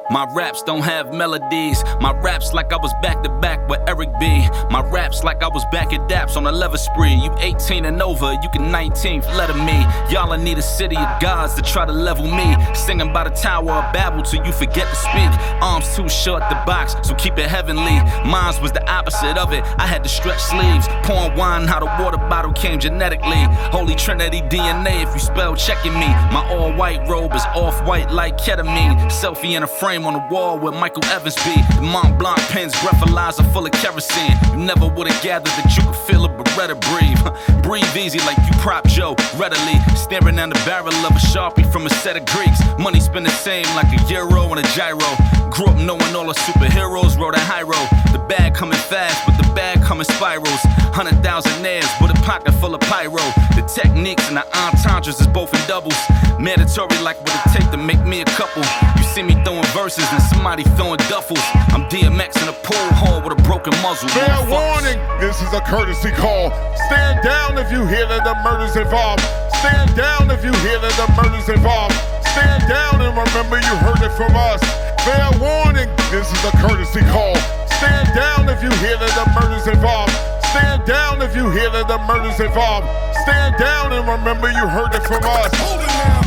My raps don't have melodies. My raps like I was back to back with Eric B. My raps like I was back at Daps on a leather spree. You 18 and over, you can 19th letter me. Y'all need a city of gods to try to level me. Singing by the Tower of Babel till you forget to speak. Arms too short to box, so keep it heavenly. Mine's was the opposite of it. I had to stretch sleeves, pouring wine how the water bottle came genetically. Holy Trinity DNA if you spell checking me. My all-white robe is off-white like ketamine. Selfie in a frame on the wall where Michael Evans be. The Mont Blanc pens breathalyzer full of kerosene. You never would've gathered that you could feel a Beretta breathe. Breathe easy like you prop Joe readily. Staring down the barrel of a Sharpie from a set of Greeks. Money spend the same like a euro and a gyro. Grew up knowing all the superheroes rode a high road. The bag coming fast, but the bag coming spirals. 100,000 airs with a pocket full of pyro. The techniques and the entendres is both in doubles. Mandatory like what it take to make me a couple. You see me throwing verses and somebody throwing duffels. I'm DMX in a pool hall with a broken muzzle. Fair warning, this is a courtesy call. Stand down if you hear that the murder's involved. Stand down if you hear that the murder's involved. Stand down and remember you heard it from us. Fair warning, this is a courtesy call. Stand down if you hear that the murder's involved. Stand down if you hear that the murder's involved. Stand down and remember you heard it from us. Hold it now.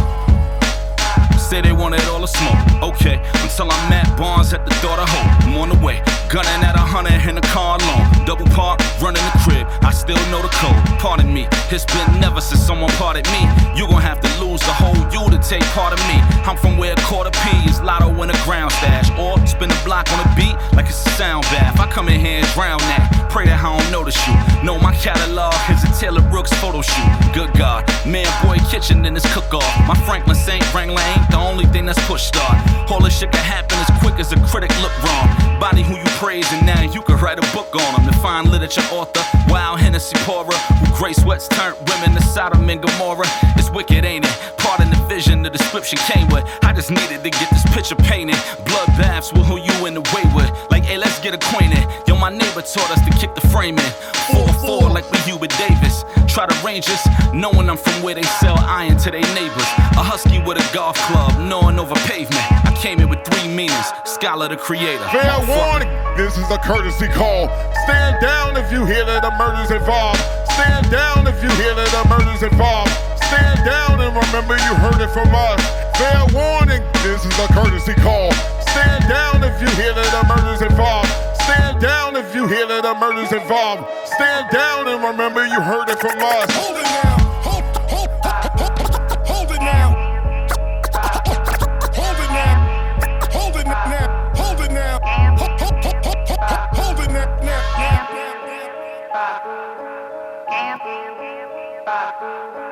Say they wanted all the smoke, okay. Until I'm at Barnes at the door to Hope. I'm on the way, gunning at 100 in the car alone. Double park, running the crib, I still know the code. Pardon me, it's been never since someone parted me. You gon' have to lose the whole you to take part of me. I'm from where a quarter P is lotto in a ground stash. Or spin a block on a beat like it's a sound bath. I come in here and drown that, pray that I don't notice you. Know my catalog is a Taylor Brooks photo shoot. Good God, man, boy, kitchen in this cook-off. My Franklin St. Wrangler ain't the only thing that's push start. All this shit can happen as quick as a critic look wrong. Body who you praise and now you can write a book on them. Define literature author, wild Hennessy pourer, who gray sweats turned women to Sodom and Gomorrah. It's wicked, ain't it? Pardon the vision the description came with. I just needed to get this picture painted. Bloodbaths with who you in the way with. Like, hey, let's get acquainted. Yo, my neighbor taught us to kick the frame in. 4-4 like we Hubert Davis. Try to range us, knowing I'm from where they sell iron to their neighbors. A husky with a golf club, gnawing over pavement. I came in with 3 meanings, scholar the creator. Fair warning, this is a courtesy call. Stand down if you hear that the murder's involved. Stand down if you hear that the murder's involved. Stand down and remember you heard it from us. Fair warning, this is a courtesy call. Stand down if you hear that the murder's involved. Stand down if you hear that the murder's involved. Stand down and remember you heard it from us. Hold it now. Hold it now. Hold it now. Hold it now. Hold it now. Hold it now.